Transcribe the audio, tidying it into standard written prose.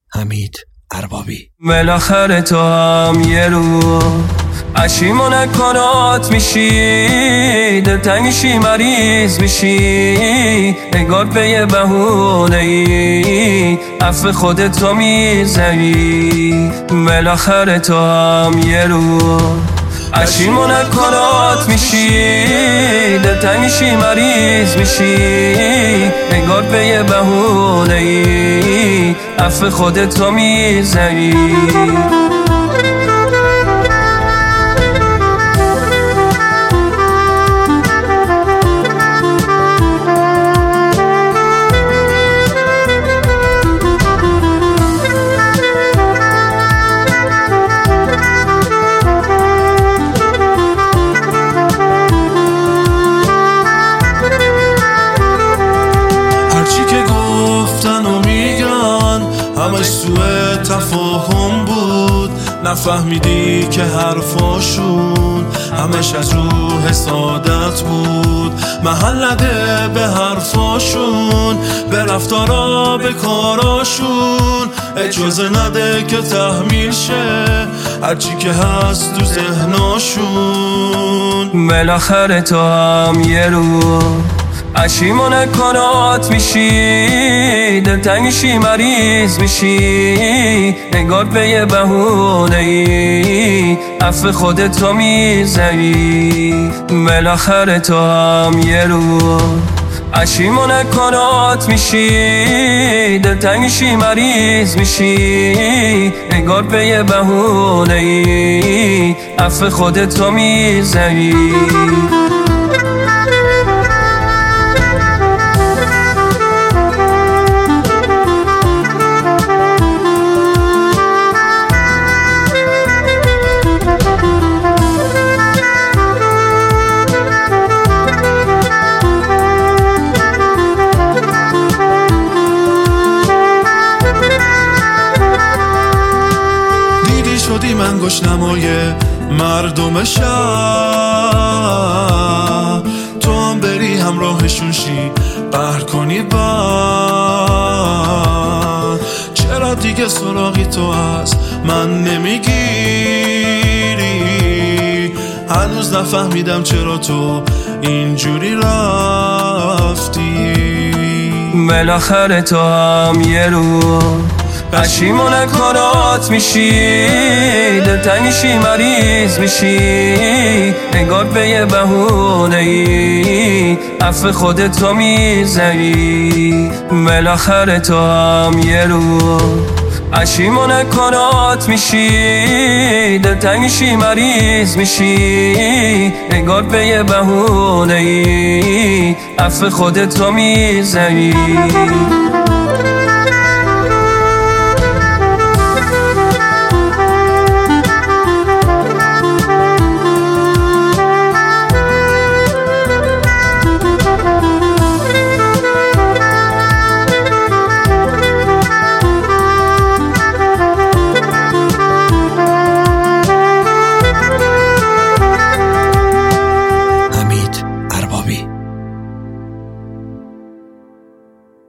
حمید اربابی. بالاخره تو هم یه رو عشیمون کنات میشی، دلتنگ میشی، مریض میشی، انگار به یه بهونه ای عفو خودت رو میزنی. بالاخره تو هم یه رو عشیمون کنات میشی، دلتنگ میشی، مریض میشی، انگار به یه بهونه ای عفو خودت رو میزنی. همش سوء تفاهم بود، نفهمیدی که حرفاشون همش از روح سادت بود. محل نده به حرفاشون، به رفتارا به کاراشون، اجازه نده که تحمیل شه هرچی که هست تو ذهناشون. بالاخره تو هم یه رو عشیمون کنات میشی، دلتنگ میشی، مریض میشی، انگار به یه بهونه ای عفو خودت رو میزنی. بالاخره تو هم یه رو عشیمون کنات میشی، دلتنگ میشی، مریض میشی، انگار به یه بهونه ای عفو خودت رو میزنی. شدی من گشنمای مردم شهر، تو هم بری همراهشون شی قهر کنی بعد. چرا دیگه سراغی تو از من نمیگیری؟ هنوز نفهمیدم چرا تو اینجوری رفتی. بالاخره تو هم یه رو عشیمون کنات میشی، دلتنگ میشی، مریض میشی، انگار به یه بهونه ای عفو خودت رو میزنی. بالاخره تو هم یه رو عشیمون کنات میشی، دلتنگ میشی، مریض میشی، انگار به یه بهونه ای عفو خودت رو میزنی.